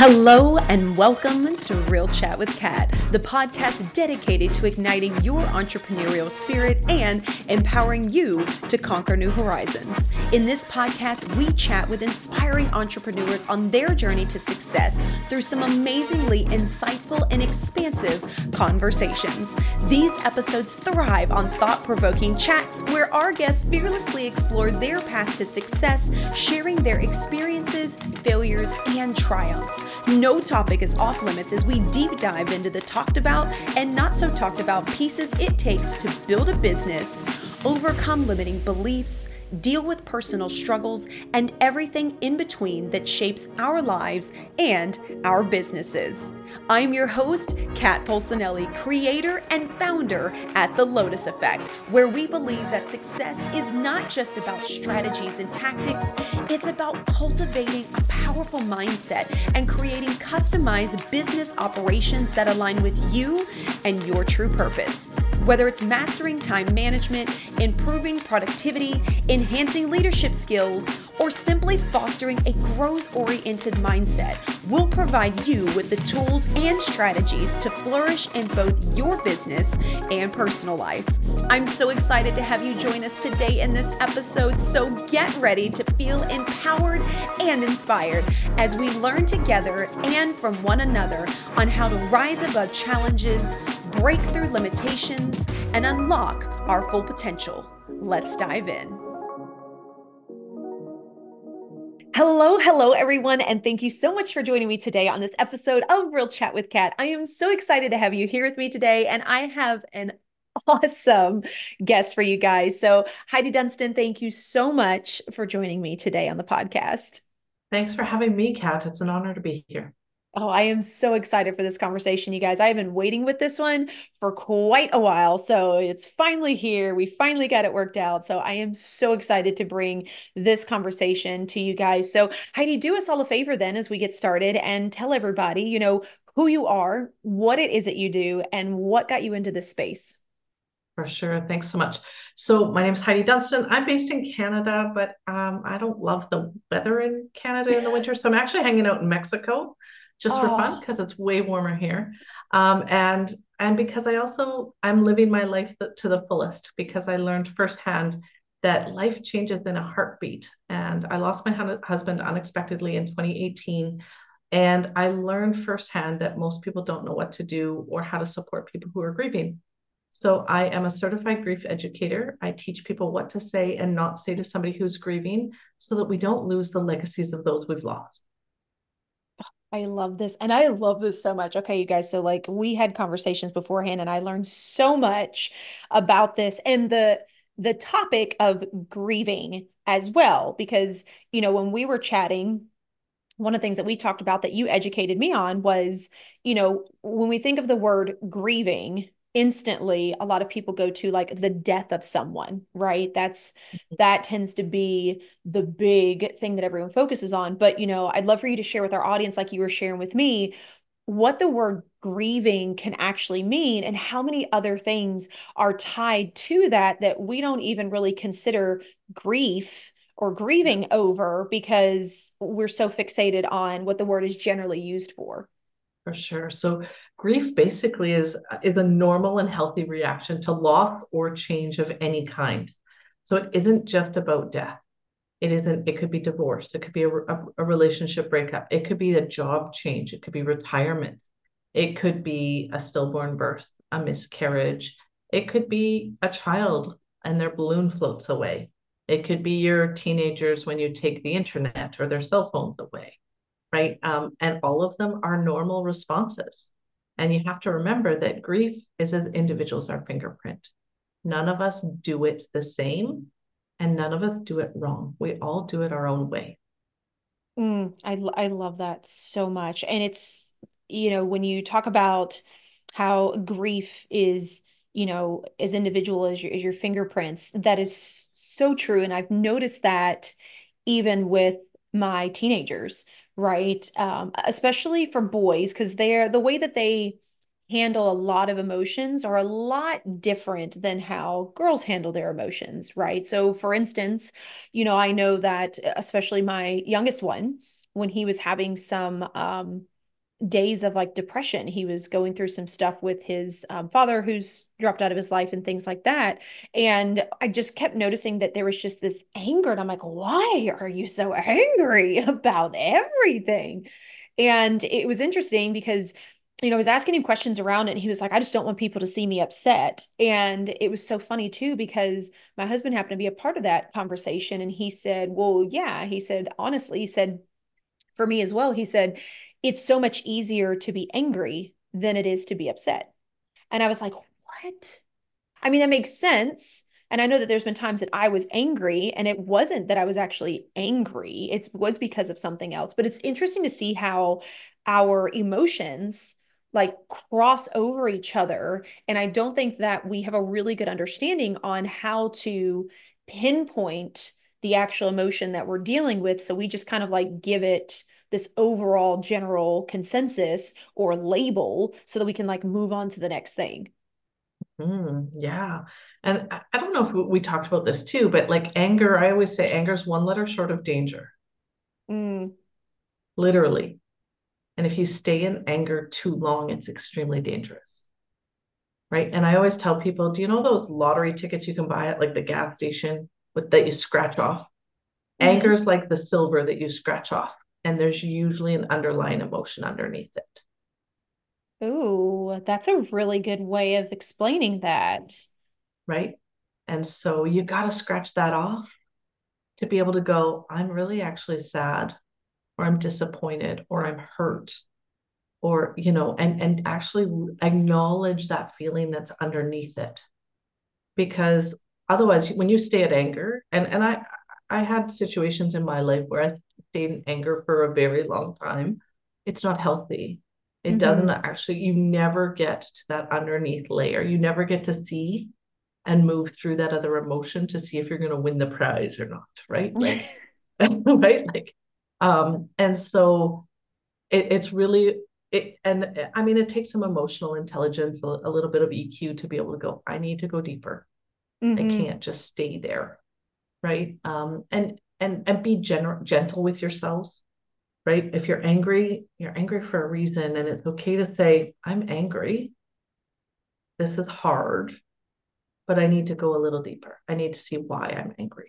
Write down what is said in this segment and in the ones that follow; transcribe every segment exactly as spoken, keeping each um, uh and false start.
Hello and welcome to Real Chat with Kat, the podcast dedicated to igniting your entrepreneurial spirit and empowering you to conquer new horizons. In this podcast, we chat with inspiring entrepreneurs on their journey to success through some amazingly insightful and expansive conversations. These episodes thrive on thought-provoking chats where our guests fearlessly explore their path to success, sharing their experiences, failures, and triumphs. No topic is off limits as we deep dive into the talked about and not so talked about pieces it takes to build a business, overcome limiting beliefs, deal with personal struggles, and everything in between that shapes our lives and our businesses. I'm your host, Kat Polsinelli, creator and founder at The Lotus Effect, where we believe that success is not just about strategies and tactics, it's about cultivating a powerful mindset and creating customized business operations that align with you and your true purpose. Whether it's mastering time management, improving productivity, enhancing leadership skills, or simply fostering a growth-oriented mindset, we'll provide you with the tools and strategies to flourish in both your business and personal life. I'm so excited to have you join us today in this episode, so get ready to feel empowered and inspired as we learn together and from one another on how to rise above challenges, break through limitations, and unlock our full potential. Let's dive in. Hello, hello, everyone, and thank you so much for joining me today on this episode of Real Chat with Kat. I am so excited to have you here with me today, and I have an awesome guest for you guys. So, Heidi Dunstan, thank you so much for joining me today on the podcast. Thanks for having me, Kat. It's an honor to be here. Oh, I am so excited for this conversation, you guys. I have been waiting with this one for quite a while. So it's finally here. We finally got it worked out. So I am so excited to bring this conversation to you guys. So Heidi, do us all a favor then as we get started and tell everybody, you know, who you are, what it is that you do, and what got you into this space. For sure. Thanks so much. So my name is Heidi Dunstan. I'm based in Canada, but um, I don't love the weather in Canada in the winter. So I'm actually hanging out in Mexico just for fun Oh, because it's way warmer here. Um, and and because I also I'm living my life to the fullest because I learned firsthand that life changes in a heartbeat. And I lost my husband unexpectedly in twenty eighteen. And I learned firsthand that most people don't know what to do or how to support people who are grieving. So I am a certified grief educator. I teach people what to say and not say to somebody who's grieving so that we don't lose the legacies of those we've lost. I love this. And I love this so much. Okay, you guys. So like we had conversations beforehand and I learned so much about this and the the topic of grieving as well. Because, you know, when we were chatting, one of the things that we talked about that you educated me on was, you know, when we think of the word grieving, instantly a lot of people go to like the death of someone, right? That's that tends to be the big thing that everyone focuses on. But, you know, I'd love for you to share with our audience, like you were sharing with me, what the word grieving can actually mean and how many other things are tied to that that we don't even really consider grief or Yeah, grieving over because we're so fixated on what the word is generally used for. for sure. So grief basically is is a normal and healthy reaction to loss or change of any kind. So it isn't just about death. It isn't, it could be divorce, it could be a, a, a relationship breakup, it could be a job change, it could be retirement, it could be a stillborn birth, a miscarriage, it could be a child and their balloon floats away. It could be your teenagers when you take the internet or their cell phones away, right? Um, and all of them are normal responses. And you have to remember that grief is as individuals our fingerprint. None of us do it the same, and none of us do it wrong. We all do it our own way. Mm, I, I love that so much. And it's, you know, when you talk about how grief is, you know, as individual as your, as your fingerprints, that is so true. And I've noticed that even with my teenagers, right? Um, especially for boys, because they're the way that they handle a lot of emotions are a lot different than how girls handle their emotions, right? So, for instance, you know, I know that especially my youngest one, when he was having some um, days of like depression. He was going through some stuff with his um, father who's dropped out of his life and things like that. And I just kept noticing that there was just this anger. And I'm like, why are you so angry about everything? And it was interesting because, you know, I was asking him questions around it, and he was like, I just don't want people to see me upset. And it was so funny too, because my husband happened to be a part of that conversation. And he said, well, yeah, he said, honestly, he said, for me as well, he said, it's so much easier to be angry than it is to be upset. And I was like, what? I mean, that makes sense. And I know that there's been times that I was angry, and it wasn't that I was actually angry. It was because of something else. But it's interesting to see how our emotions like cross over each other. And I don't think that we have a really good understanding on how to pinpoint the actual emotion that we're dealing with. So we just kind of like give it this overall general consensus or label so that we can like move on to the next thing. Mm, yeah. And I, I don't know if we, we talked about this too, but like anger, I always say anger is one letter short of danger, Mm, literally. And if you stay in anger too long, it's extremely dangerous, right? And I always tell people, do you know those lottery tickets you can buy at like the gas station with that you scratch off? Anger hmm is like the silver that you scratch off, and there's usually an underlying emotion underneath it, Ooh, that's a really good way of explaining that. right? And so you got to scratch that off to be able to go, I'm really actually sad, or I'm disappointed, or I'm hurt, or, you know, and, and actually acknowledge that feeling that's underneath it. Because otherwise, when you stay at anger, and, and I, I had situations in my life where I stayed in anger for a very long time. It's not healthy. It doesn't hmm actually, you never get to that underneath layer. You never get to see and move through that other emotion to see if you're going to win the prize or not, right? Like, right? Like, um, and so it, it's really it, and I mean, it takes some emotional intelligence, a, a little bit of E Q to be able to go, I need to go deeper. I hmm can't just stay there, right? Um, and and and be gen- gentle with yourselves, right? If you're angry, you're angry for a reason, and it's okay to say, I'm angry. This is hard, but I need to go a little deeper. I need to see why I'm angry.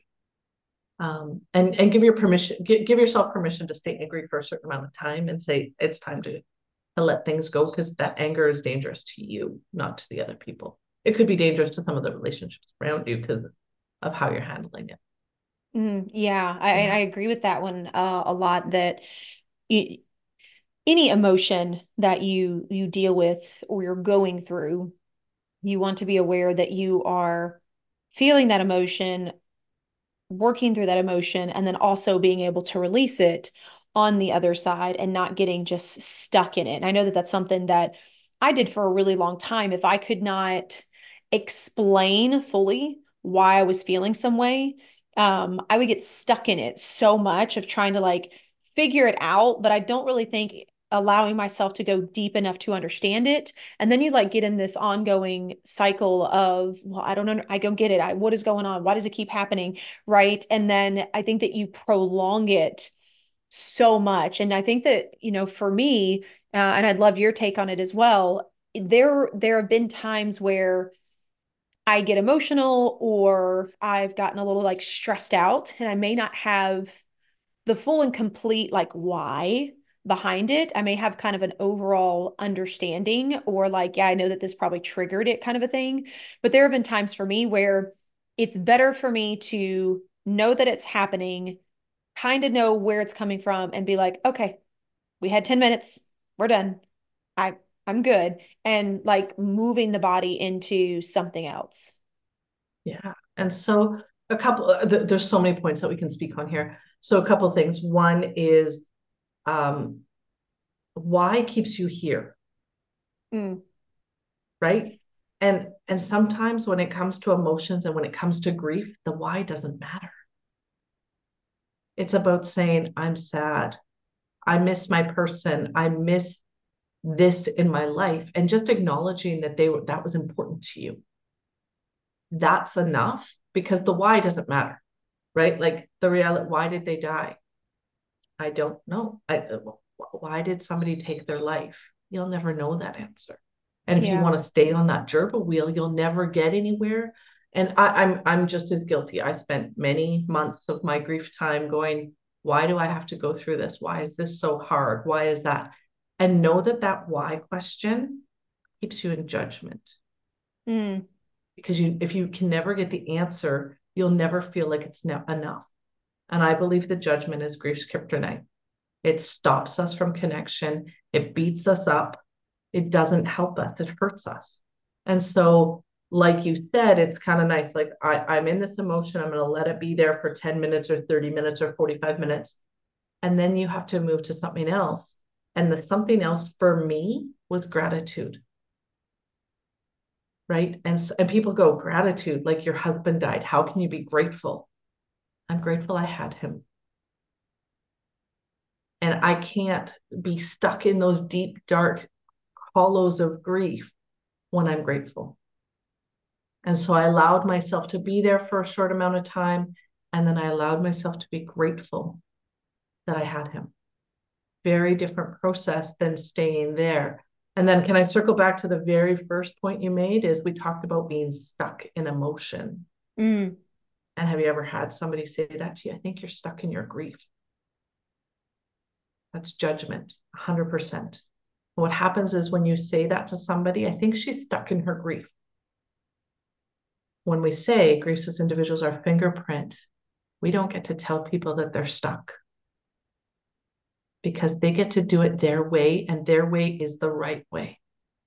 Um, and and give your permission, give, give yourself permission to stay angry for a certain amount of time and say it's time to to let things go because that anger is dangerous to you, not to the other people. It could be dangerous to some of the relationships around you because of how you're handling it. Mm, yeah, I, I Yeah. agree with that one uh, a lot. That y any emotion that you you deal with or you're going through, you want to be aware that you are feeling that emotion, working through that emotion, and then also being able to release it on the other side and not getting just stuck in it. And I know that that's something that I did for a really long time. If I could not explain fully why I was feeling some way, um, I would get stuck in it so much of trying to like figure it out. But I don't really think allowing myself to go deep enough to understand it. And then you like get in this ongoing cycle of, well, I don't know, I don't get it. I, what is going on? Why does it keep happening? Right. And then I think that you prolong it so much. And I think that, you know, for me, uh, and I'd love your take on it as well, there there have been times where I get emotional or I've gotten a little like stressed out, and I may not have the full and complete like why behind it. I may have kind of an overall understanding or like, yeah, I know that this probably triggered it kind of a thing. But there have been times for me where it's better for me to know that it's happening, kind of know where it's coming from and be like, okay, we had ten minutes. We're done. I I'm good. And like moving the body into something else. Yeah. And so a couple, uh, th- there's so many points that we can speak on here. So a couple of things. One is um, why keeps you here, Mm, right? And and sometimes when it comes to emotions and when it comes to grief, the why doesn't matter. It's about saying, I'm sad. I miss my person. I miss this in my life. And just acknowledging that they were that was important to you. That's enough because the why doesn't matter, right? Like the reality, why did they die? I don't know. I, why did somebody take their life? You'll never know that answer. And if you Yeah. want to stay on that gerbil wheel, you'll never get anywhere. And I, I'm I'm just as guilty. I spent many months of my grief time going, why do I have to go through this? Why is this so hard? Why is that? And know that that why question keeps you in judgment. Mm. Because you, if you can never get the answer, you'll never feel like it's ne- enough. And I believe the judgment is grief's kryptonite. It stops us from connection. It beats us up. It doesn't help us. It hurts us. And so, like you said, it's kind of nice. Like I, I'm in this emotion. I'm going to let it be there for ten minutes or thirty minutes or forty-five minutes. And then you have to move to something else. And the something else for me was gratitude. Right. And, and people go, gratitude, like your husband died. How can you be grateful? I'm grateful I had him. And I can't be stuck in those deep, dark hollows of grief when I'm grateful. And so I allowed myself to be there for a short amount of time. And then I allowed myself to be grateful that I had him. Very different process than staying there. And then can I circle back to the very first point you made is we talked about being stuck in emotion. Mm. And have you ever had somebody say that to you? I think you're stuck in your grief. That's judgment, one hundred percent. What happens is when you say that to somebody, I think she's stuck in her grief. When we say grief as individuals, our fingerprint, we don't get to tell people that they're stuck because they get to do it their way, and their way is the right way.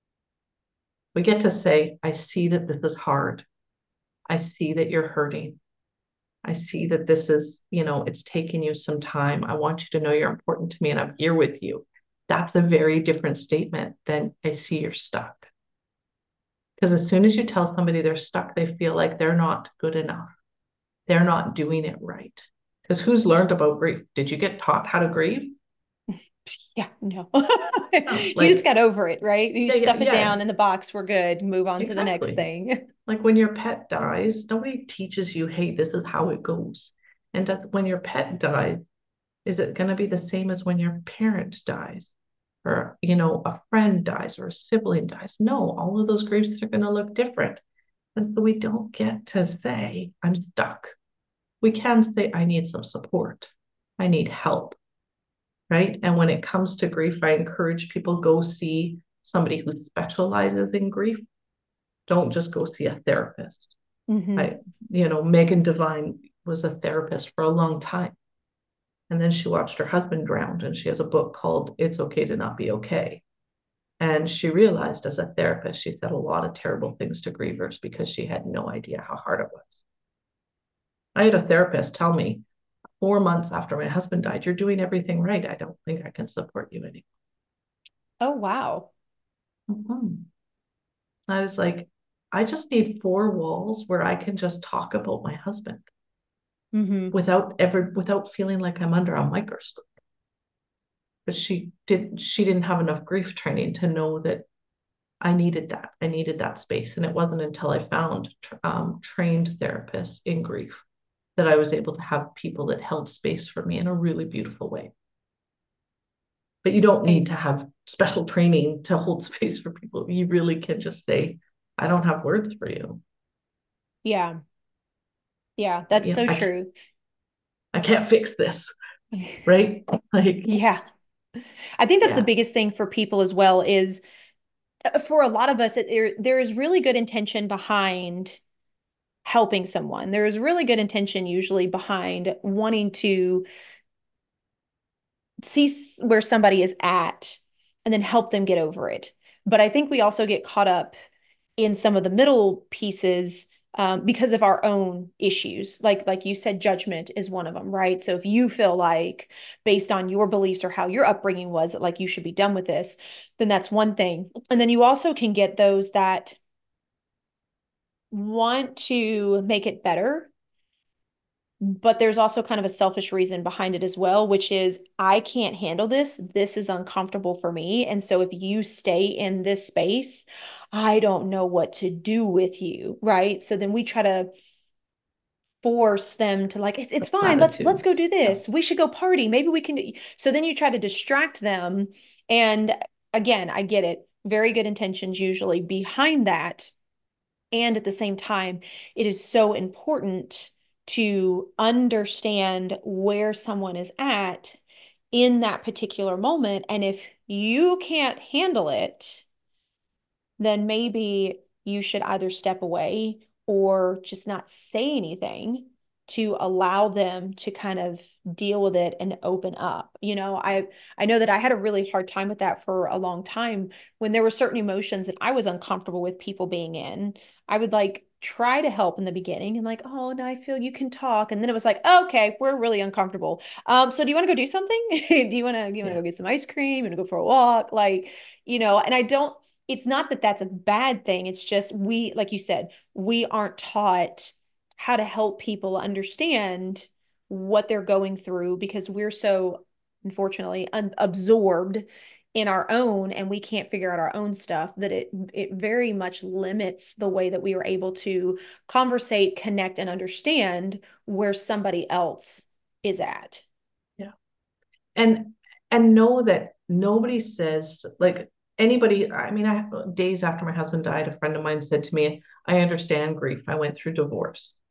We get to say, I see that this is hard. I see that you're hurting. I see that this is, you know, it's taking you some time. I want you to know you're important to me and I'm here with you. That's a very different statement than I see you're stuck. Because as soon as you tell somebody they're stuck, they feel like they're not good enough. They're not doing it right. Because who's learned about grief? Did you get taught how to grieve? Yeah, no. No, You just like, got over it, right? You yeah, yeah, stuff it yeah, down in the box, we're good. Move on to the next exactly. thing. Like when your pet dies, nobody teaches you, hey, this is how it goes. And does, when your pet dies, is it going to be the same as when your parent dies? Or, you know, a friend dies or a sibling dies? No, all of those griefs are going to look different. And so we don't get to say, I'm stuck. We can say, I need some support. I need help. Right. And when it comes to grief, I encourage people go see somebody who specializes in grief. Don't just go see a therapist. Mm-hmm. I, you know, Megan Devine was a therapist for a long time. And then she watched her husband drown, and she has a book called It's Okay to Not Be Okay. And she realized as a therapist, she said a lot of terrible things to grievers because she had no idea how hard it was. I had a therapist tell me four months after my husband died, you're doing everything right. I don't think I can support you anymore. Oh, wow. Mm-hmm. I was like, I just need four walls where I can just talk about my husband Mm-hmm. without ever, without feeling like I'm under a microscope. But she did, she didn't have enough grief training to know that I needed that. I needed that space. And it wasn't until I found um, trained therapists in grief that I was able to have people that held space for me in a really beautiful way. But you don't need to have special training to hold space for people. You really can just say, I don't have words for you. Yeah. Yeah, that's You know, so I, true. I can't fix this, right? Like, Yeah. I think that's the yeah, biggest thing for people as well is uh, for a lot of us, it, there, there is really good intention behind helping someone. There is really good intention usually behind wanting to see where somebody is at and then help them get over it. But I think we also get caught up in some of the middle pieces um, because of our own issues. Like like you said, judgment is one of them, right? So if you feel like based on your beliefs or how your upbringing was that like you should be done with this, then that's one thing. And then you also can get those that want to make it better, but there's also kind of a selfish reason behind it as well, which is I can't handle this. This is uncomfortable for me. And so if you stay in this space, I don't know what to do with you. Right. So then we try to force them to like it's, The it's fine, let's let's go platitudes. do Yeah. this, we should go party, maybe we can do. So then you try to distract them, and again, I get it, very good intentions usually behind that. And at the same time, it is so important to understand where someone is at in that particular moment. And if you can't handle it, then maybe you should either step away or just not say anything to allow them to kind of deal with it and open up. You know, I I know that I had a really hard time with that for a long time when there were certain emotions that I was uncomfortable with people being in. I would like try to help in the beginning and like, oh, no, I feel you can talk. And then it was like, oh, okay, we're really uncomfortable. Um, so do you want to go do something? Do you want to, do you want to Yeah. go get some ice cream? You want to go for a walk? Like, you know, and I don't, it's not that that's a bad thing. It's just we, like you said, we aren't taught how to help people understand what they're going through because we're so, unfortunately, un- absorbed in our own and we can't figure out our own stuff that it it very much limits the way that we are able to conversate, connect, and understand where somebody else is at. Yeah. And and know that nobody says like anybody, I mean, I days after my husband died, a friend of mine said to me, I understand grief. I went through divorce,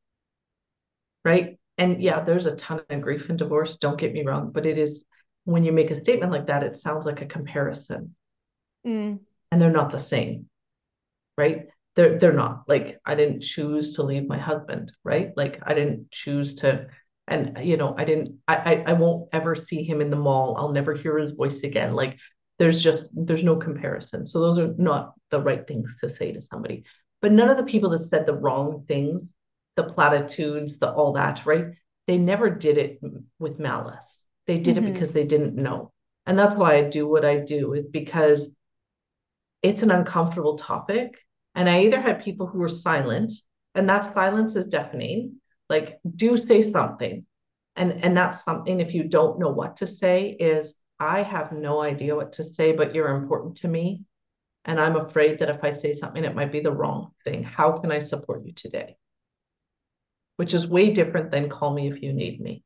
right? And yeah, there's a ton of grief in divorce, don't get me wrong, but it is when you make a statement like that, it sounds like a comparison Mm, and they're not the same, right? They're they're not. Like I didn't choose to leave my husband, right? Like I didn't choose to, and you know, I didn't. I I, I won't ever see him in the mall. I'll never hear his voice again. Like there's just there's no comparison. So those are not the right things to say to somebody. But none of the people that said the wrong things, the platitudes, the all that, right? They never did it with malice. They did it hmm because they didn't know. And that's why I do what I do, is because it's an uncomfortable topic. And I either had people who were silent, and that silence is deafening, like, do say something. And and that's something, if you don't know what to say, is I have no idea what to say, but you're important to me. And I'm afraid that if I say something, it might be the wrong thing. How can I support you today? Which is way different than call me if you need me.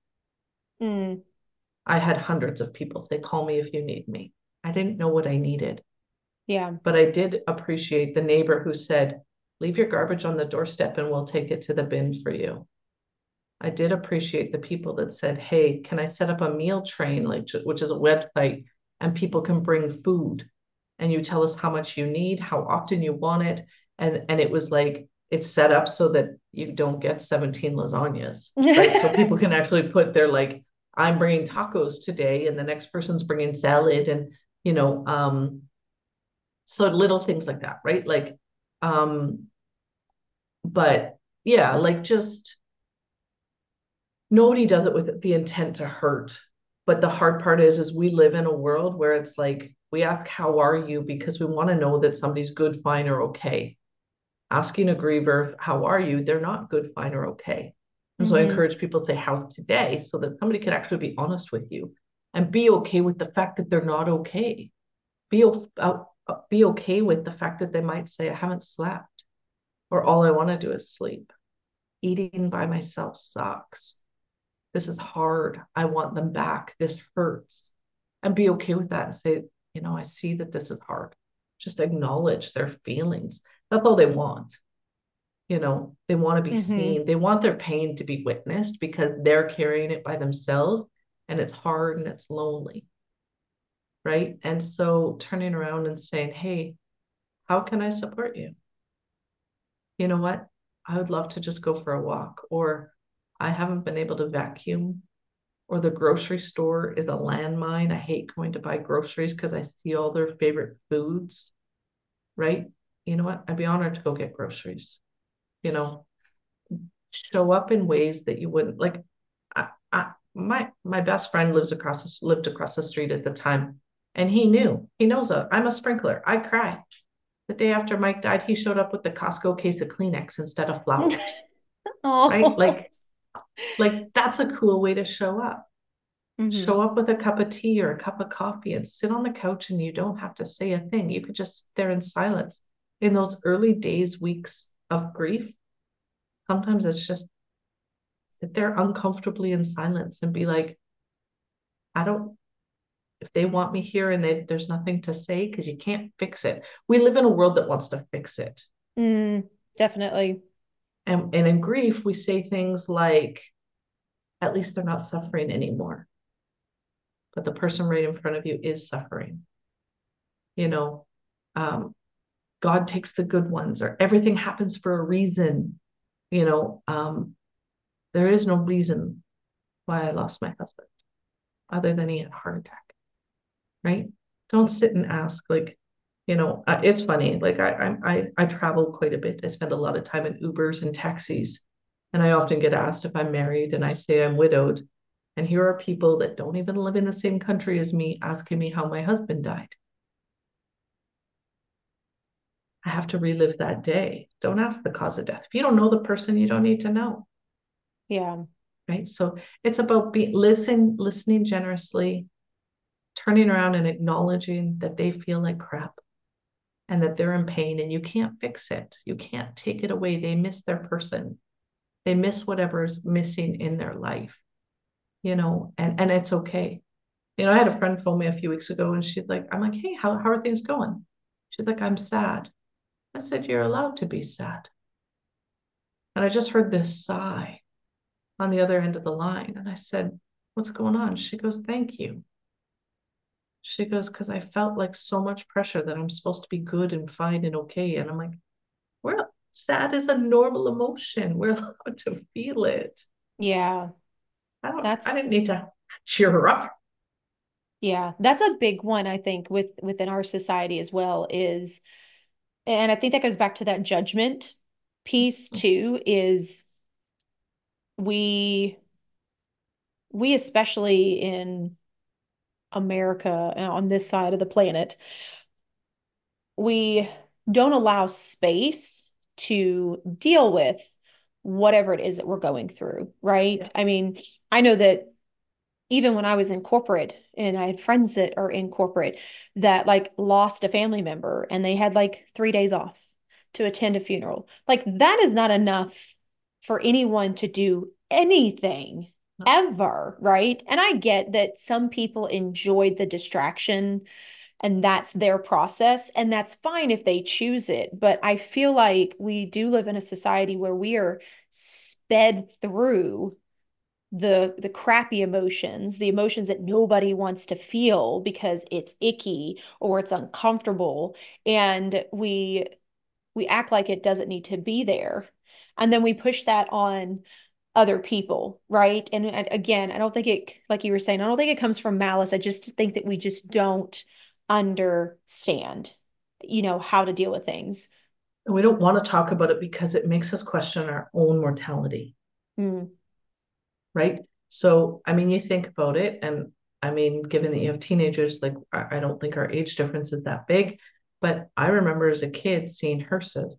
mm, I had hundreds of people say, call me if you need me. I didn't know what I needed. yeah. But I did appreciate the neighbor who said, leave your garbage on the doorstep and we'll take it to the bin for you. I did appreciate the people that said, hey, can I set up a meal train, like, which is a website, and people can bring food and you tell us how much you need, how often you want it. And, and it was like, it's set up so that you don't get seventeen lasagnas, right? So people can actually put their like, I'm bringing tacos today and the next person's bringing salad and, you know, um, so little things like that, right? Like, um, but yeah, like just nobody does it with the intent to hurt. But the hard part is, is we live in a world where it's like we ask, how are you? Because we want to know that somebody's good, fine, or okay. Asking a griever, how are you? They're not good, fine, or okay. And so I hmm encourage people to say, how's today? So that somebody can actually be honest with you and be okay with the fact that they're not okay. Be, uh, be okay with the fact that they might say, I haven't slept, or all I want to do is sleep. Eating by myself sucks. This is hard. I want them back. This hurts. And be okay with that and say, you know, I see that this is hard. Just acknowledge their feelings. That's all they want. You know, they want to be hmm seen. They want their pain to be witnessed because they're carrying it by themselves and it's hard and it's lonely. Right. And so turning around and saying, hey, how can I support you? You know what? I would love to just go for a walk, or I haven't been able to vacuum, or the grocery store is a landmine. I hate going to buy groceries because I see all their favorite foods, right? You know what? I'd be honored to go get groceries. You know, show up in ways that you wouldn't like. I, I, my my best friend lives across the, lived across the street at the time, and he knew. He knows a, I'm a sprinkler. I cry. The day after Mike died, he showed up with the Costco case of Kleenex instead of flowers, right? Oh. Like, like that's a cool way to show up. hmm Show up with a cup of tea or a cup of coffee and sit on the couch, and you don't have to say a thing. You could just sit there in silence. In those early days, weeks of grief, sometimes it's just sit there uncomfortably in silence and be like, I don't, if they want me here and they, there's nothing to say because you can't fix it. We live in a world that wants to fix it. Mm, definitely. And, and in grief, we say things like, at least they're not suffering anymore. But the person right in front of you is suffering. You know, um, God takes the good ones, or everything happens for a reason. You know, um, there is no reason why I lost my husband other than he had a heart attack, right? Don't sit and ask, like, you know, uh, it's funny. Like I, I, I travel quite a bit. I spend a lot of time in Ubers and taxis, and I often get asked if I'm married, and I say I'm widowed. And here are people that don't even live in the same country as me asking me how my husband died. I have to relive that day. Don't ask the cause of death. If you don't know the person, you don't need to know. Yeah. Right. So it's about being listen, listening generously, turning around and acknowledging that they feel like crap and that they're in pain and you can't fix it. You can't take it away. They miss their person. They miss whatever's missing in their life, you know, and, and it's okay. You know, I had a friend phone me a few weeks ago and she's like, I'm like, hey, how, how are things going? She's like, I'm sad. I said, you're allowed to be sad. And I just heard this sigh on the other end of the line. And I said, what's going on? She goes, thank you. She goes, because I felt like so much pressure that I'm supposed to be good and fine and okay. And I'm like, well, sad is a normal emotion. We're allowed to feel it. Yeah. I don't, I didn't That's need to cheer her up. yeah, that's a big one, I think, with within our society as well, is, and I think that goes back to that judgment piece too, is we we especially in America, uh, on this side of the planet, we don't allow space to deal with whatever it is that we're going through, right? Yeah. I mean, I know that even when I was in corporate and I had friends that are in corporate that like lost a family member and they had like three days off to attend a funeral. Like that is not enough for anyone to do anything ever, right? And I get that some people enjoyed the distraction and that's their process, and that's fine if they choose it. But I feel like we do live in a society where we are sped through the the crappy emotions, the emotions that nobody wants to feel because it's icky or it's uncomfortable, and we we act like it doesn't need to be there. And then we push that on other people, right? And, and again, I don't think it, like you were saying, I don't think it comes from malice. I just think that we just don't understand, you know, how to deal with things. And we don't want to talk about it because it makes us question our own mortality. Mm. Right? So, I mean, you think about it, and I mean, given that you have teenagers, like I, I don't think our age difference is that big, but I remember as a kid seeing hearses.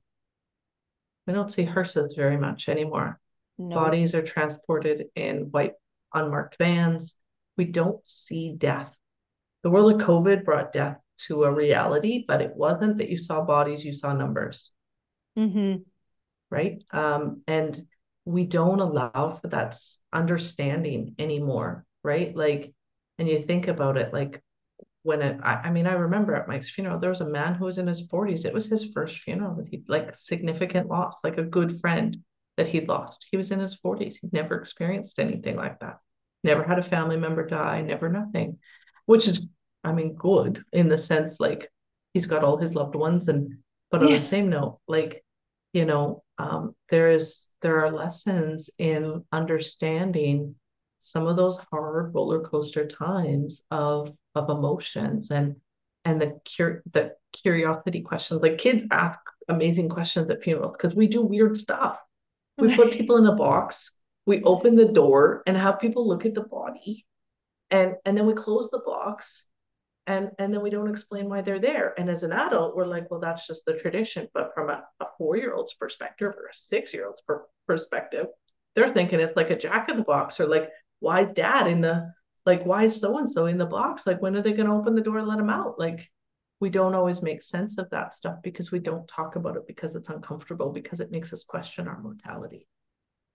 We don't see hearses very much anymore. No. Bodies are transported in white unmarked vans. We don't see death. The world of COVID brought death to a reality, but it wasn't that you saw bodies, you saw numbers. Mm-hmm. Right? Um, and we don't allow for that understanding anymore, right? Like, and you think about it, like when it, I, I mean, I remember at Mike's funeral, there was a man who was in his forties. It was his first funeral that he like significant loss, like a good friend that he'd lost. He was in his forties. He'd never experienced anything like that. Never had a family member die, never nothing, which is, I mean, good in the sense like he's got all his loved ones. And, but on the Yeah. same note, like, you know, um, there is there are lessons in understanding some of those hard roller coaster times of of emotions and and the cur the curiosity questions. Like kids ask amazing questions at funerals because we do weird stuff. We put people in a box, we open the door and have people look at the body, and and then we close the box and and then we don't explain why they're there. And as an adult, we're like, well, that's just the tradition. But from a, a four-year-old's perspective or a six-year-old's per perspective, they're thinking it's like a jack in the box, or like, why dad in the like why is so and so in the box? Like, when are they going to open the door and let him out? Like, we don't always make sense of that stuff because we don't talk about it because it's uncomfortable, because it makes us question our mortality.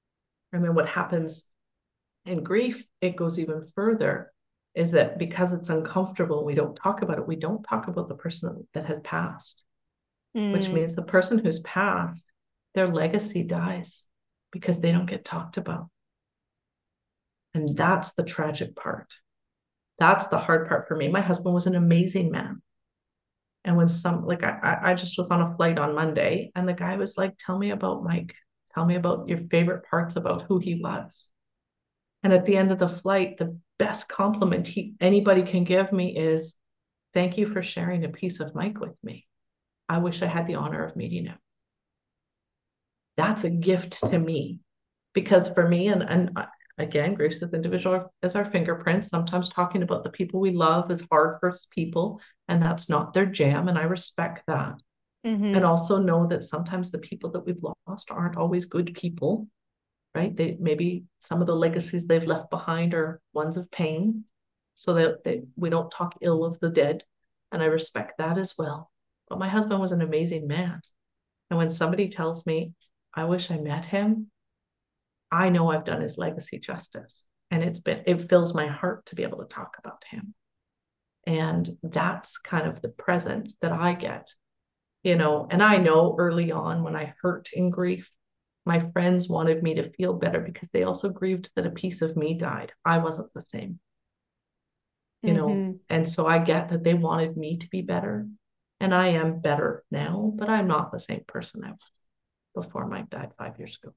I mean, what happens in grief, it goes even further, is that because it's uncomfortable, we don't talk about it. We don't talk about the person that had passed, which Mm. means the person who's passed, their legacy dies because they don't get talked about. And that's the tragic part. That's the hard part for me. My husband was an amazing man. And when some, like, I, I just was on a flight on Monday, and the guy was like, tell me about Mike. Tell me about your favorite parts about who he was. And at the end of the flight, the best compliment he, anybody can give me is, thank you for sharing a piece of Mike with me. I wish I had the honor of meeting him. That's a gift to me, because for me, and, and again, Grace is individual as our fingerprints. Sometimes talking about the people we love is hard for people, and that's not their jam. And I respect that. Mm-hmm. And also know that sometimes the people that we've lost aren't always good people, right? They maybe some of the legacies they've left behind are ones of pain, so that they, we don't talk ill of the dead. And I respect that as well. But my husband was an amazing man. And when somebody tells me, I wish I met him, I know I've done his legacy justice. And it's been, it fills my heart to be able to talk about him. And that's kind of the present that I get, you know. And I know early on when I hurt in grief, my friends wanted me to feel better because they also grieved that a piece of me died. I wasn't the same, you know. Mm-hmm. And so I get that they wanted me to be better. And I am better now, but I'm not the same person I was before Mike died five years ago.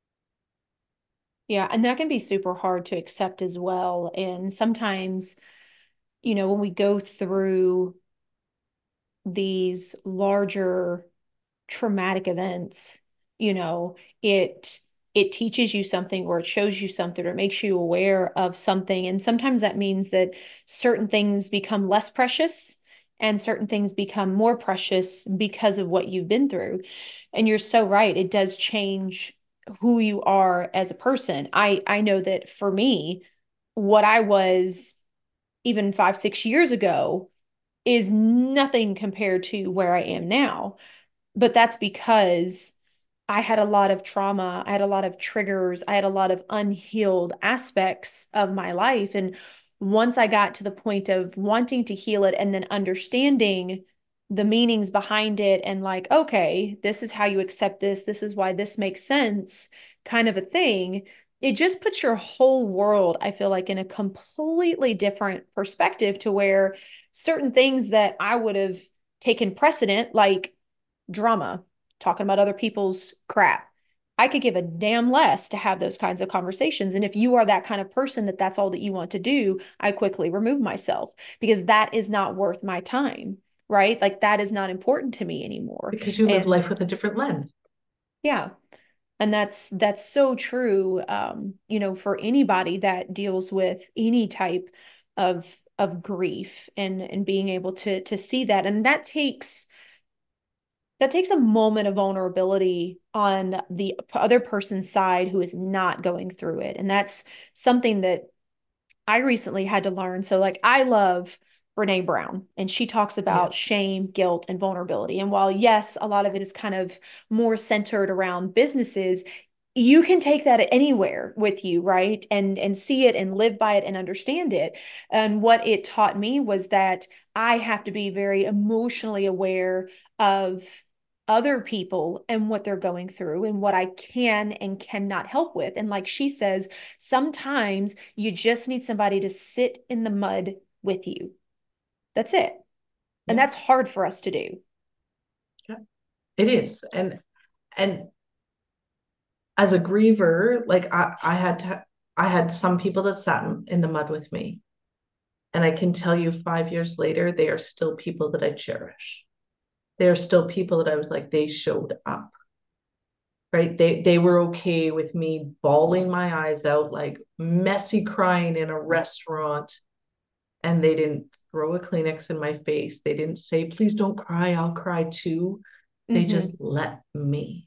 Yeah, and that can be super hard to accept as well. And sometimes, you know, when we go through these larger traumatic events, you know, it it teaches you something, or it shows you something, or it makes you aware of something. And sometimes that means that certain things become less precious and certain things become more precious because of what you've been through. And you're so right. It does change who you are as a person. I I know that for me, what I was even five, six years ago is nothing compared to where I am now. But that's because I had a lot of trauma. I had a lot of triggers. I had a lot of unhealed aspects of my life. And once I got to the point of wanting to heal it and then understanding the meanings behind it, and like, okay, this is how you accept this, this is why this makes sense, kind of a thing, it just puts your whole world, I feel like, in a completely different perspective, to where certain things that I would have taken precedent, like drama, talking about other people's crap, I could give a damn less to have those kinds of conversations. And if you are that kind of person that that's all that you want to do, I quickly remove myself, because that is not worth my time, right? Like that is not important to me anymore. Because you live And life with a different lens. yeah, and that's that's so true. Um, you know, for anybody that deals with any type of of grief, and and being able to to see that, and that takes that takes a moment of vulnerability on the other person's side who is not going through it. And that's something that I recently had to learn. So, like, I love Brene Brown, and she talks Yeah. about shame, guilt, and vulnerability. And while, yes, a lot of it is kind of more centered around businesses, you can take that anywhere with you, right? And and see it and live by it and understand it. And what it taught me was that I have to be very emotionally aware of other people and what they're going through and what I can and cannot help with. And like she says, sometimes you just need somebody to sit in the mud with you. That's it. And Yeah. that's hard for us to do. Yeah. It is. And and as a griever, like I, I had to, I had some people that sat in, in the mud with me. And I can tell you five years later, they are still people that I cherish. They are still people that I was like, they showed up, right? They they were okay with me bawling my eyes out, like messy crying in a restaurant. And they didn't throw a Kleenex in my face. They didn't say, please don't cry, I'll cry too. They just Mm-hmm. let me.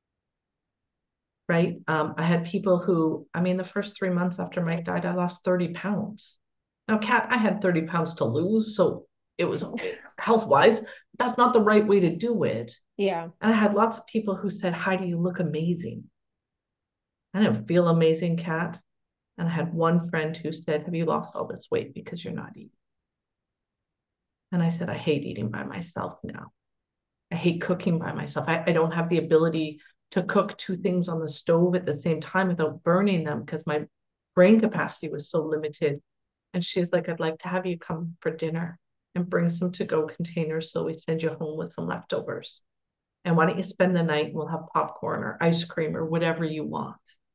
Right. Um, I had people who, I mean, the first three months after Mike died, I lost thirty pounds. Now, Kat, I had thirty pounds to lose. So it was health wise, that's not the right way to do it. Yeah. And I had lots of people who said, Heidi, you look amazing. I didn't feel amazing, Kat. And I had one friend who said, have you lost all this weight because you're not eating? And I said, I hate eating by myself now. I hate cooking by myself. I, I don't have the ability to cook two things on the stove at the same time without burning them because my brain capacity was so limited. And she's like, I'd like to have you come for dinner and bring some to-go containers so we send you home with some leftovers. And why don't you spend the night and we'll have popcorn or ice cream or whatever you want.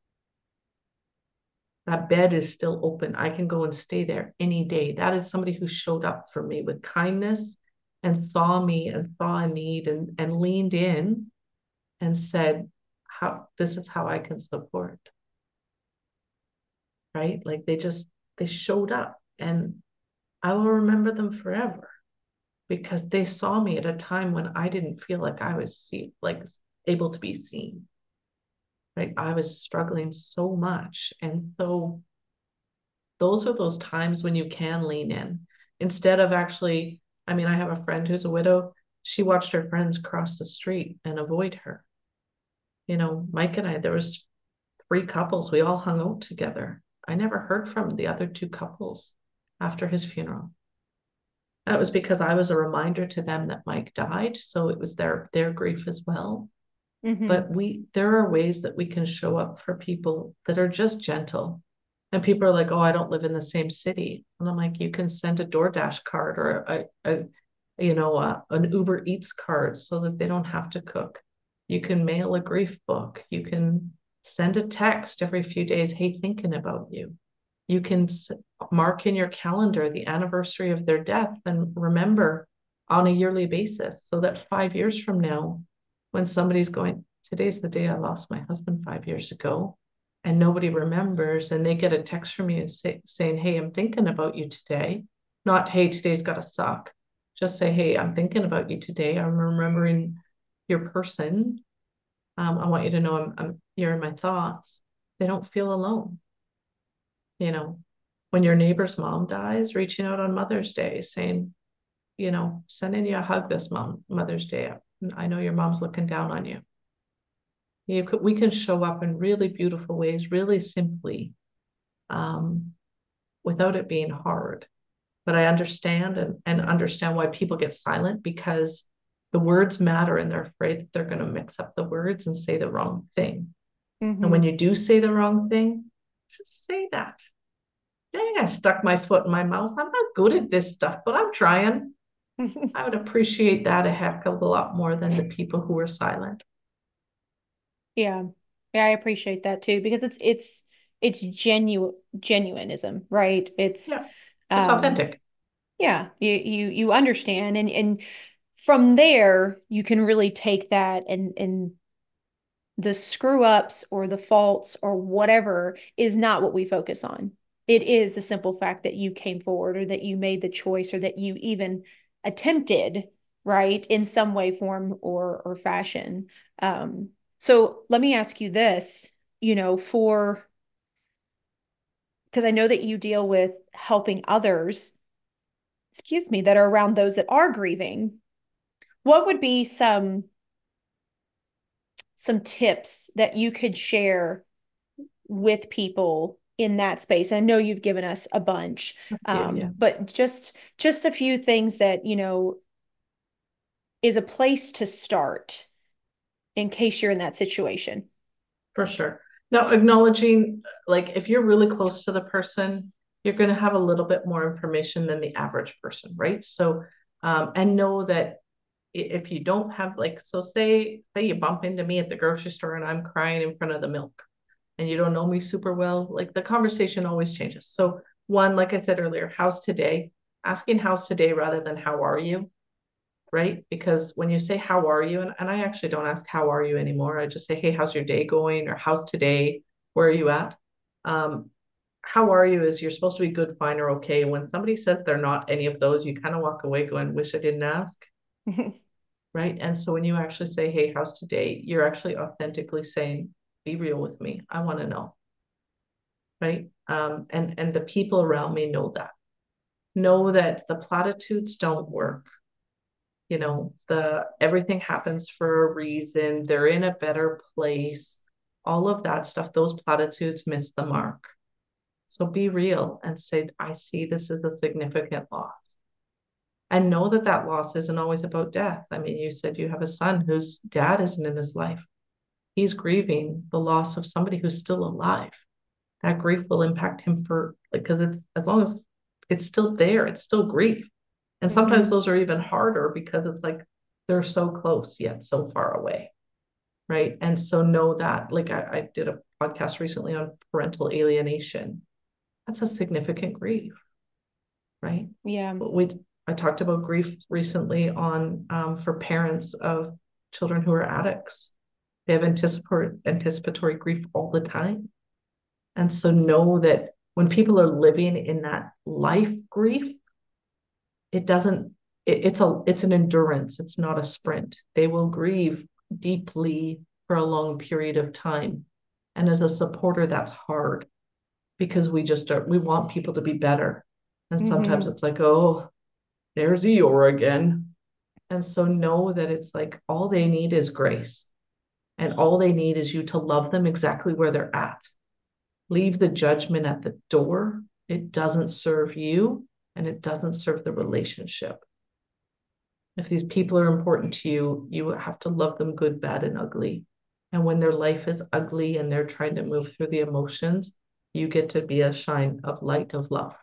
That bed is still open. I can go and stay there any day. That is somebody who showed up for me with kindness and saw me and saw a need and, and leaned in and said, how this is how I can support. Right? Like they just they showed up, and I will remember them forever because they saw me at a time when I didn't feel like I was see, like able to be seen. Right? I was struggling so much. And so those are those times when you can lean in instead of actually, I mean, I have a friend who's a widow. She watched her friends cross the street and avoid her. You know, Mike and I, there was three couples. We all hung out together. I never heard from the other two couples after his funeral. And it was because I was a reminder to them that Mike died. So it was their their grief as well. Mm-hmm. But we there are ways that we can show up for people that are just gentle. And people are like, oh, I don't live in the same city. And I'm like, you can send a DoorDash card or a, a you know, a, an Uber Eats card so that they don't have to cook. You can mail a grief book. You can send a text every few days, hey, thinking about you. You can mark in your calendar the anniversary of their death and remember on a yearly basis so that five years from now, when somebody's going, today's the day I lost my husband five years ago, and nobody remembers, and they get a text from you say, saying, hey, I'm thinking about you today. Not, hey, today's got to suck. Just say, hey, I'm thinking about you today. I'm remembering your person. Um, I want you to know I'm, I'm you're in my thoughts. They don't feel alone. You know, when your neighbor's mom dies, reaching out on Mother's Day, saying, you know, sending you a hug this mom, Mother's Day. I know your mom's looking down on you. You could, we can show up in really beautiful ways, really simply, um, without it being hard. But I understand and, and understand why people get silent because the words matter and they're afraid that they're going to mix up the words and say the wrong thing. Mm-hmm. And when you do say the wrong thing, just say that. Dang, I stuck my foot in my mouth. I'm not good at this stuff, but I'm trying. I would appreciate that a heck of a lot more than the people who are silent. Yeah. Yeah, I appreciate that too because it's it's it's genuine genuinism, right? It's Yeah, it's um authentic. yeah, you you you understand and and from there you can really take that and and the screw ups or the faults or whatever is not what we focus on. It is the simple fact that you came forward or that you made the choice or that you even attempted, right, in some way, form, or or fashion. Um, so let me ask you this, you know, for because I know that you deal with helping others, excuse me, that are around those that are grieving. What would be some some tips that you could share with people in that space? I know you've given us a bunch, Yeah, yeah, um, but just just a few things that, you know, is a place to start in case you're in that situation. for sure. Now, acknowledging, like, if you're really close to the person, you're going to have a little bit more information than the average person, right? So, um, and know that if you don't have, like, so say, say you bump into me at the grocery store and I'm crying in front of the milk and you don't know me super well, like the conversation always changes. So, one, like I said earlier, how's today? Asking how's today rather than how are you, right? Because when you say how are you, and, and I actually don't ask how are you anymore. I just say, hey, how's your day going? Or how's today? Where are you at? Um, how are you is you're supposed to be good, fine, or okay. When somebody says they're not any of those, you kind of walk away going, wish I didn't ask. Right. And so when you actually say, hey, how's today? You're actually authentically saying, be real with me. I want to know. Right. Um, and, and the people around me know that. Know that the platitudes don't work. You know, the everything happens for a reason. They're in a better place. all of that stuff, those platitudes miss the mark. So be real and say, I see this as a significant loss. And know that that loss isn't always about death. I mean, you said you have a son whose dad isn't in his life. He's grieving the loss of somebody who's still alive. That grief will impact him for, because it's, as long as it's still there, it's still grief. And sometimes Mhm. those are even harder because it's like they're so close yet so far away. Right. And so know that, like I, I did a podcast recently on parental alienation. That's a significant grief, right? Yeah. But we I talked about grief recently on um, for parents of children who are addicts. They have anticipatory anticipatory grief all the time. And so know that when people are living in that life grief, it doesn't, it, it's a it's an endurance, it's not a sprint. They will grieve deeply for a long period of time. And as a supporter, that's hard because we just are, we want people to be better. And sometimes Mhm. it's like, oh, there's Eeyore again. And so know that it's like all they need is grace. And all they need is you to love them exactly where they're at. Leave the judgment at the door. It doesn't serve you and it doesn't serve the relationship. If these people are important to you, you have to love them good, bad, and ugly. And when their life is ugly and they're trying to move through the emotions, you get to be a shine of light of love.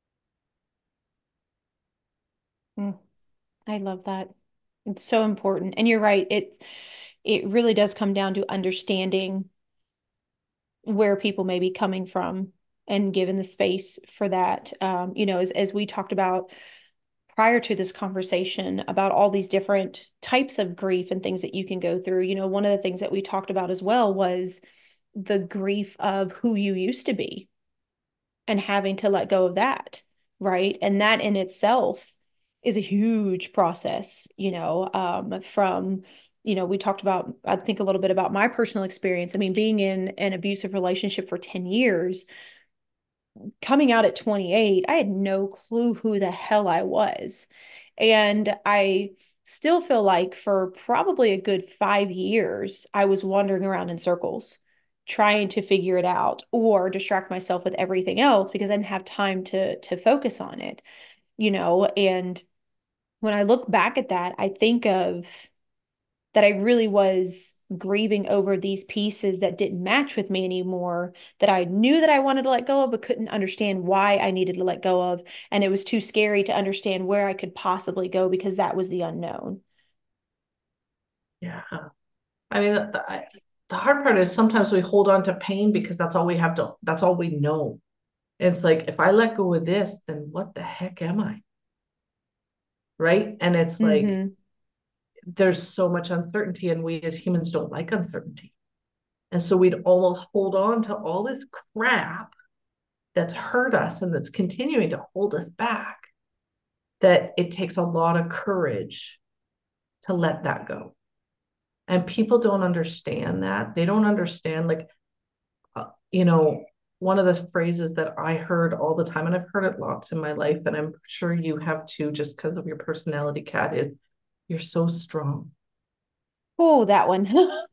Mm, I love that. It's so important. And you're right. It's it really does come down to understanding where people may be coming from and given the space for that. Um, you know, as as we talked about prior to this conversation about all these different types of grief and things that you can go through, you know, one of the things that we talked about as well was the grief of who you used to be and having to let go of that, right? And that in itself is a huge process, you know, um, from, you know, we talked about, I think a little bit about my personal experience. I mean, being in an abusive relationship for ten years, coming out at twenty-eight, I had no clue who the hell I was. And I still feel like for probably a good five years, I was wandering around in circles trying to figure it out or distract myself with everything else because I didn't have time to to focus on it, you know. And when I look back at that, I think of that I really was grieving over these pieces that didn't match with me anymore, that I knew that I wanted to let go of, but couldn't understand why I needed to let go of. And it was too scary to understand where I could possibly go because that was the unknown. Yeah. I mean, the, the, the hard part is sometimes we hold on to pain because that's all we have to, that's all we know. It's like, if I let go of this, then what the heck am I? Right. And it's like, Mm-hmm. there's so much uncertainty, and we as humans don't like uncertainty. And so we'd almost hold on to all this crap that's hurt us and that's continuing to hold us back, that it takes a lot of courage to let that go. And people don't understand that. They don't understand, like, uh, you know, one of the phrases that I heard all the time, and I've heard it lots in my life, and I'm sure you have too, just because of your personality, Kat, is you're so strong. Oh, that one.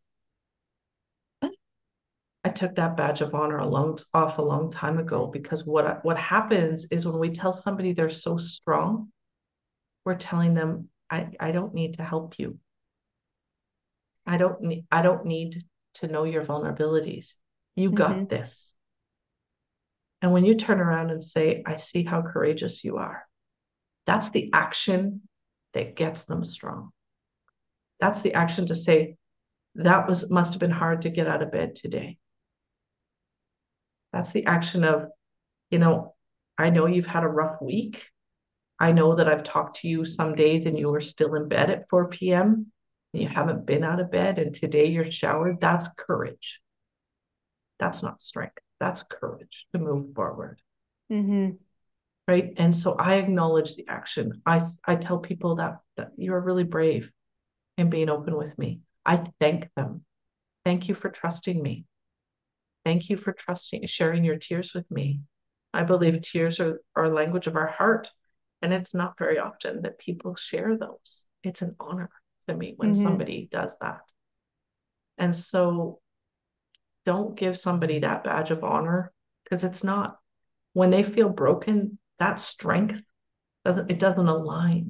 I took that badge of honor a long off a long time ago, because what what happens is when we tell somebody they're so strong, we're telling them, I, I don't need to help you. I don't need I don't need to know your vulnerabilities. You Mm-hmm. got this. And when you turn around and say, I see how courageous you are, that's the action that gets them strong. That's the action to say, that was must have been hard to get out of bed today. That's the action of, you know, I know you've had a rough week. I know that I've talked to you some days and you were still in bed at four p m and you haven't been out of bed, and today you're showered. That's courage. That's not strength. That's courage to move forward. Mm-hmm. Right. And so I acknowledge the action. I, I tell people that, that you're really brave in being open with me. I thank them. Thank you for trusting me. Thank you for trusting, sharing your tears with me. I believe tears are our language of our heart. And it's not very often that people share those. It's an honor to me when Mm-hmm. somebody does that. And so don't give somebody that badge of honor, because it's not. When they feel broken, that strength doesn't, it doesn't align,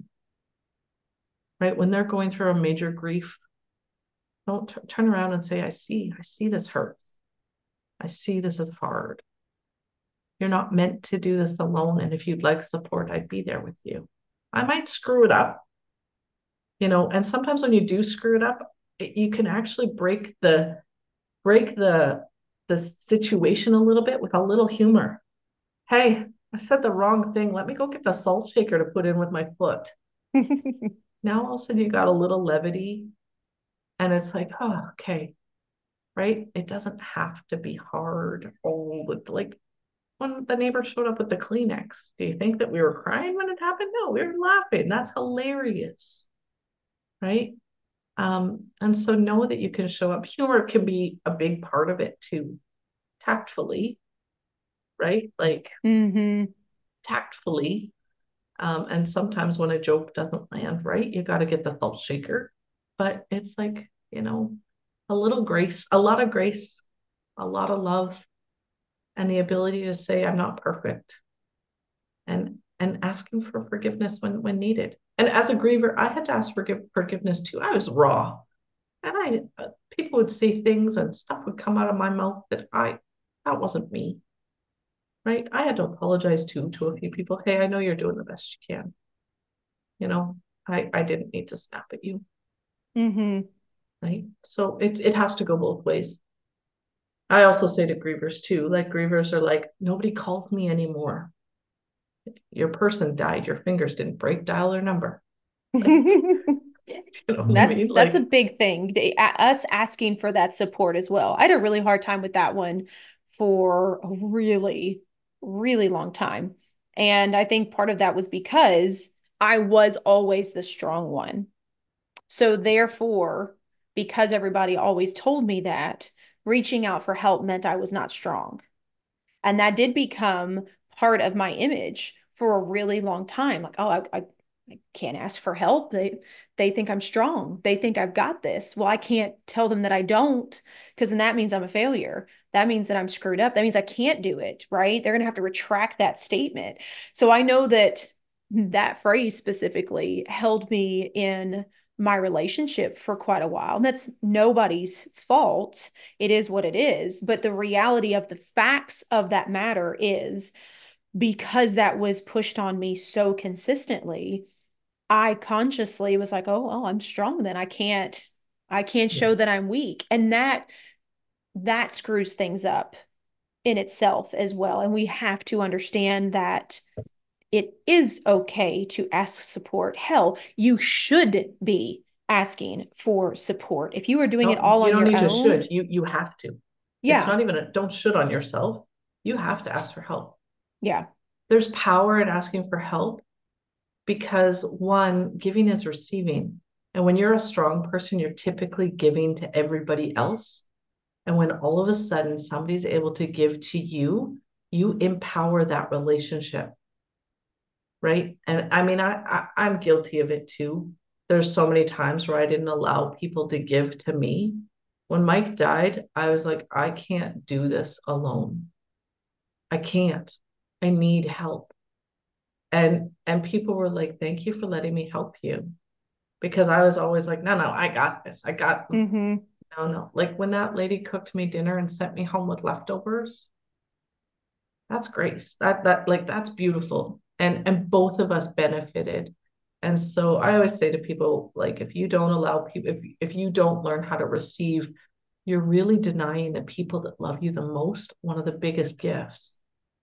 right? When they're going through a major grief, don't t- turn around and say, I see, I see this hurts. I see this is hard. You're not meant to do this alone. And if you'd like support, I'd be there with you. I might screw it up, you know, and sometimes when you do screw it up, it, you can actually break the break the the situation a little bit with a little humor. Hey, I said the wrong thing. Let me go get the salt shaker to put in with my foot. Now all of a sudden you got a little levity, and it's like, oh, okay, right? It doesn't have to be hard. Oh, like when the neighbor showed up with the Kleenex, do you think that we were crying when it happened? No, we were laughing. That's hilarious, right? Um, and so know that you can show up. Humor can be a big part of it too, tactfully, right? Like Mm-hmm. tactfully. Um, and sometimes when a joke doesn't land right, you got to get the salt shaker. But it's like, you know, a little grace, a lot of grace, a lot of love, and the ability to say, I'm not perfect. And and asking for forgiveness when when needed. And as a griever, I had to ask for forgiveness too. I was raw. And I uh, people would say things and stuff would come out of my mouth that I that wasn't me. Right? I had to apologize to to a few people. Hey, I know you're doing the best you can. You know, I I didn't need to snap at you. Mm-hmm. Right? So it it has to go both ways. I also say to grievers too, like grievers are like, nobody calls me anymore. Your person died, your fingers didn't break, dial their number. Like, you know what I That's mean? that's a Like, big thing. They, a- us asking for that support as well. I had a really hard time with that one for a really, really long time. And I think part of that was because I was always the strong one. So therefore, because everybody always told me that, reaching out for help meant I was not strong. And that did become part of my image for a really long time. Like, oh, I, I, I can't ask for help. They they think I'm strong. They think I've got this. Well, I can't tell them that I don't, because then that means I'm a failure. That means that I'm screwed up. That means I can't do it, right? They're gonna have to retract that statement. So I know that that phrase specifically held me in my relationship for quite a while. And that's nobody's fault. It is what it is. But the reality of the facts of that matter is, because that was pushed on me so consistently, I consciously was like, oh, well, I'm strong then. I can't, I can't yeah, show that I'm weak. And that that screws things up in itself as well. And we have to understand that it is okay to ask support. Hell, you should be asking for support. If you are doing it no, all you on don't your need to own, should. You you have to. It's yeah, not even a don't should on yourself. You have to ask for help. yeah. There's power in asking for help because one, giving is receiving. And when you're a strong person, you're typically giving to everybody else. And when all of a sudden somebody's able to give to you, you empower that relationship, right? And I mean, I, I I'm guilty of it too. There's so many times where I didn't allow people to give to me. When Mike died, I was like, I can't do this alone. I can't. I need help. And and people were like, thank you for letting me help you. Because I was always like, no, no, I got this. I got Mm-hmm. no, no. Like when that lady cooked me dinner and sent me home with leftovers, that's grace. That that like that's beautiful. And and both of us benefited. And so I always say to people, like, if you don't allow people, if if you don't learn how to receive, you're really denying the people that love you the most. One of the biggest gifts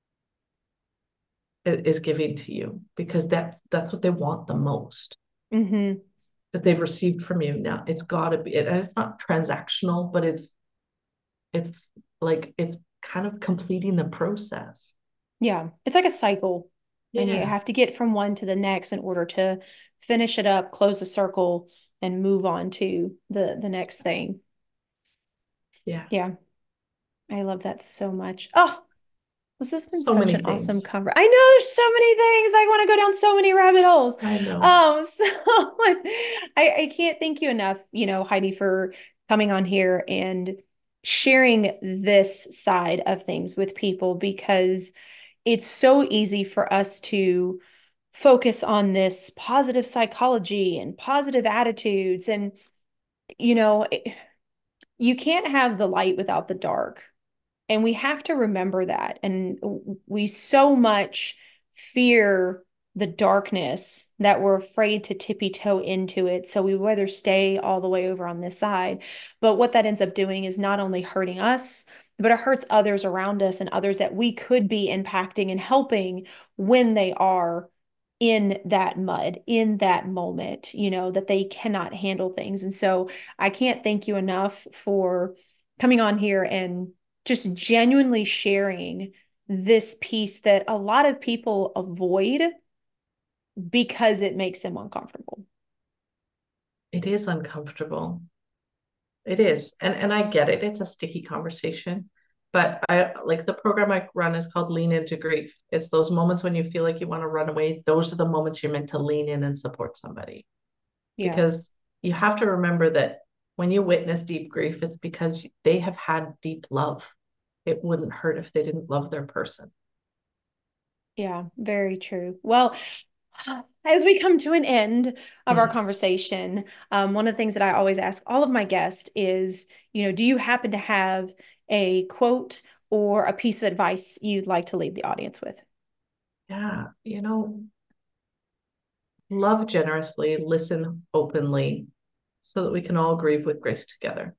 is giving to you, because that's that's what they want the most Mm-hmm. that they've received from you. Now it's got to be, and it's not transactional, but it's it's like it's kind of completing the process. Yeah. It's like a cycle, and you Yeah, have to get from one to the next in order to finish it up, close the circle, and move on to the the next thing. yeah. Yeah. I love that so much. Oh, this has been So such an many awesome things. conver. I know there's so many things. I want to go down so many rabbit holes. I know. Um, so I, I can't thank you enough, you know, Heidi, for coming on here and sharing this side of things with people, because it's so easy for us to focus on this positive psychology and positive attitudes. And, you know, you can't have the light without the dark. And we have to remember that. And we so much fear the darkness that we're afraid to tippy toe into it. So we rather stay all the way over on this side. But what that ends up doing is not only hurting us, but it hurts others around us and others that we could be impacting and helping when they are in that mud, in that moment, you know, that they cannot handle things. And so I can't thank you enough for coming on here and just genuinely sharing this piece that a lot of people avoid because it makes them uncomfortable. It is uncomfortable. It is. And and I get it. It's a sticky conversation. But I like the program I run is called Lean Into Grief. It's those moments when you feel like you want to run away. Those are the moments you're meant to lean in and support somebody. Yeah. Because you have to remember that when you witness deep grief, it's because they have had deep love. It wouldn't hurt if they didn't love their person. Yeah, very true. Well, as we come to an end of yes. our conversation, um, one of the things that I always ask all of my guests is, you know, do you happen to have a quote or a piece of advice you'd like to leave the audience with? Yeah, you know, love generously, listen openly, so that we can all grieve with grace together.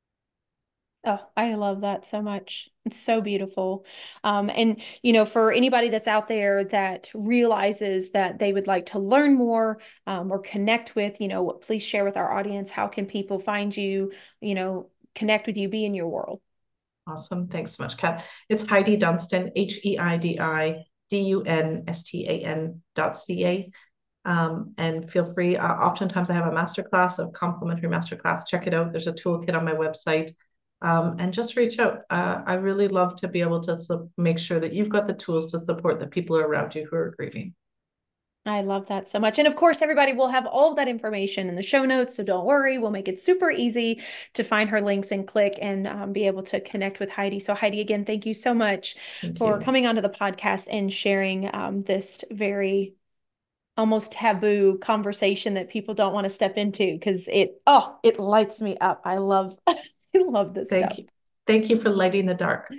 Oh, I love that so much. It's so beautiful. Um, and, you know, for anybody that's out there that realizes that they would like to learn more um, or connect with, you know, please share with our audience. How can people find you, you know, connect with you, be in your world? Awesome. Thanks so much, Kat. It's Heidi Dunstan, H E I D I D U N S T A N dot C A. Um, and feel free. Uh, oftentimes I have a masterclass, a complimentary masterclass. Check it out. There's a toolkit on my website. Um, and just reach out. Uh, I really love to be able to su- make sure that you've got the tools to support the people around you who are grieving. I love that so much. And of course, everybody will have all of that information in the show notes. So don't worry, we'll make it super easy to find her links and click and um, be able to connect with Heidi. So Heidi, again, thank you so much thank for you. coming onto the podcast and sharing um, this very almost taboo conversation that people don't want to step into, because it, oh, it lights me up. I love I love this Thank stuff. You. Thank you for lighting the dark.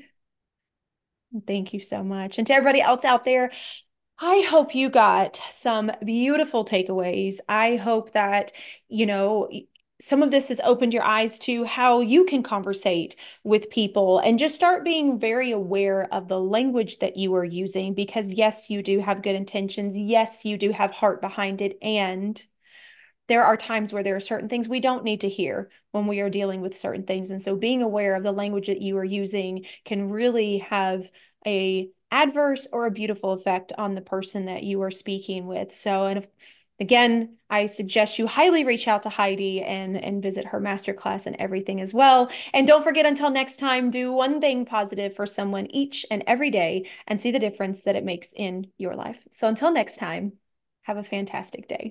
Thank you so much. And to everybody else out there, I hope you got some beautiful takeaways. I hope that, you know, some of this has opened your eyes to how you can conversate with people and just start being very aware of the language that you are using, because yes, you do have good intentions. Yes, you do have heart behind it. And there are times where there are certain things we don't need to hear when we are dealing with certain things. And so being aware of the language that you are using can really have a adverse or a beautiful effect on the person that you are speaking with. So, and if, again, I suggest you highly reach out to Heidi and, and visit her masterclass and everything as well. And don't forget, until next time, do one thing positive for someone each and every day and see the difference that it makes in your life. So until next time, have a fantastic day.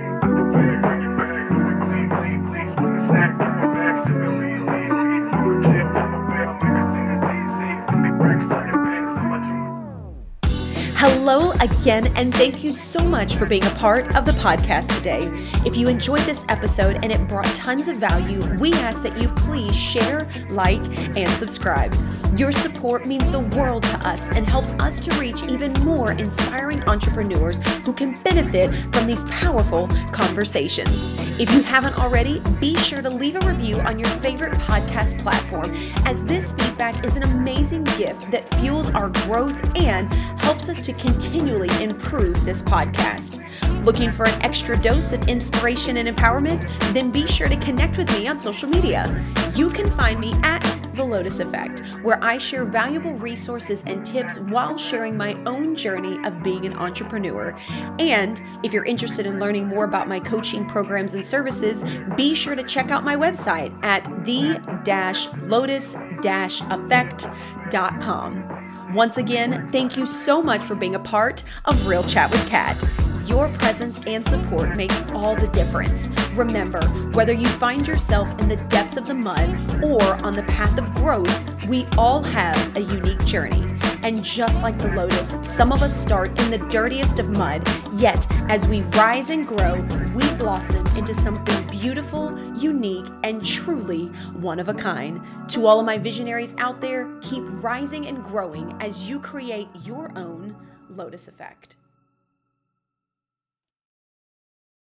Hello again, and thank you so much for being a part of the podcast today. If you enjoyed this episode and it brought tons of value, we ask that you please share, like, and subscribe. Your support means the world to us and helps us to reach even more inspiring entrepreneurs who can benefit from these powerful conversations. If you haven't already, be sure to leave a review on your favorite podcast platform, as this feedback is an amazing gift that fuels our growth and helps us to continually improve this podcast. Looking for an extra dose of inspiration and empowerment? Then be sure to connect with me on social media. You can find me at The Lotus Effect, where I share valuable resources and tips while sharing my own journey of being an entrepreneur. And if you're interested in learning more about my coaching programs and services, be sure to check out my website at the lotus effect dot com. Once again, thank you so much for being a part of Real Chat with Kat. Your presence and support makes all the difference. Remember, whether you find yourself in the depths of the mud or on the path of growth, we all have a unique journey. And just like the lotus, some of us start in the dirtiest of mud, yet as we rise and grow, we blossom into something beautiful, unique, and truly one of a kind. To all of my visionaries out there, keep rising and growing as you create your own Lotus Effect.